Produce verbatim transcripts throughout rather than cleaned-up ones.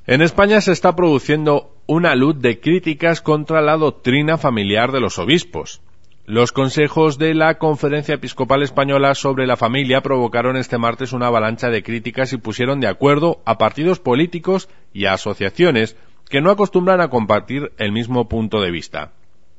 En España se está produciendo una luz de críticas contra la doctrina familiar de los obispos. Los consejos de la Conferencia Episcopal Española sobre la Familia provocaron este martes una avalancha de críticas y pusieron de acuerdo a partidos políticos y a asociaciones que no acostumbran a compartir el mismo punto de vista.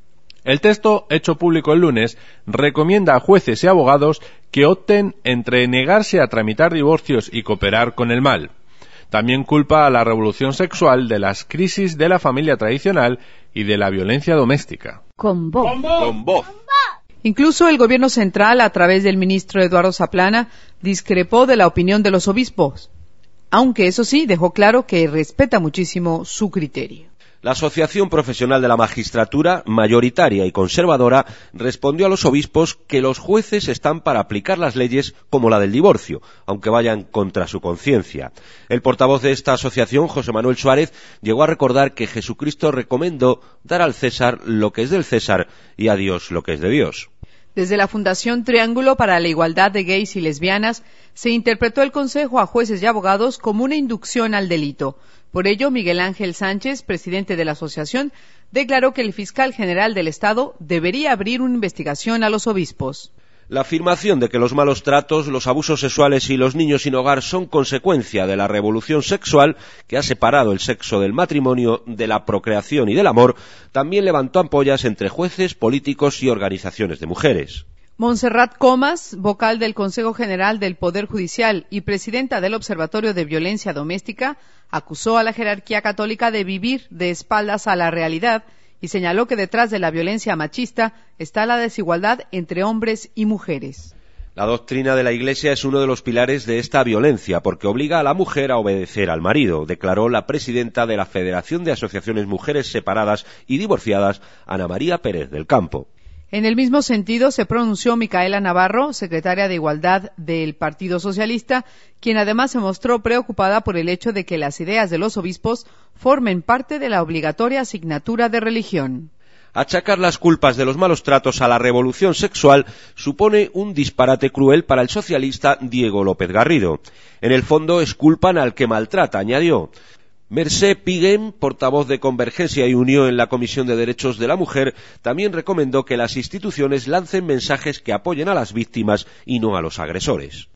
El texto, hecho público el lunes, recomienda a jueces y abogados que opten entre negarse a tramitar divorcios y cooperar con el mal. También culpa a la revolución sexual de las crisis de la familia tradicional y de la violencia doméstica. Con voz. Con voz. Con voz. Incluso el gobierno central, a través del ministro Eduardo Zaplana, discrepó de la opinión de los obispos, aunque eso sí dejó claro que respeta muchísimo su criterio. La Asociación Profesional de la Magistratura, mayoritaria y conservadora, respondió a los obispos que los jueces están para aplicar las leyes como la del divorcio, aunque vayan contra su conciencia. El portavoz de esta asociación, José Manuel Suárez, llegó a recordar que Jesucristo recomendó dar al César lo que es del César y a Dios lo que es de Dios. Desde la Fundación Triángulo para la Igualdad de Gays y Lesbianas, se interpretó el consejo a jueces y abogados como una inducción al delito. Por ello, Miguel Ángel Sánchez, presidente de la asociación, declaró que el fiscal general del Estado debería abrir una investigación a los obispos. La afirmación de que los malos tratos, los abusos sexuales y los niños sin hogar son consecuencia de la revolución sexual que ha separado el sexo del matrimonio, de la procreación y del amor, también levantó ampollas entre jueces, políticos y organizaciones de mujeres. Montserrat Comas, vocal del Consejo General del Poder Judicial y presidenta del Observatorio de Violencia Doméstica, acusó a la jerarquía católica de vivir de espaldas a la realidad y señaló que detrás de la violencia machista está la desigualdad entre hombres y mujeres. La doctrina de la Iglesia es uno de los pilares de esta violencia, porque obliga a la mujer a obedecer al marido, declaró la presidenta de la Federación de Asociaciones Mujeres Separadas y Divorciadas, Ana María Pérez del Campo. En el mismo sentido se pronunció Micaela Navarro, secretaria de Igualdad del Partido Socialista, quien además se mostró preocupada por el hecho de que las ideas de los obispos formen parte de la obligatoria asignatura de religión. Achacar las culpas de los malos tratos a la revolución sexual supone un disparate cruel para el socialista Diego López Garrido. En el fondo es culpan al que maltrata, añadió. Mercè Piguem, portavoz de Convergencia y Unió en la Comisión de Derechos de la Mujer, también recomendó que las instituciones lancen mensajes que apoyen a las víctimas y no a los agresores.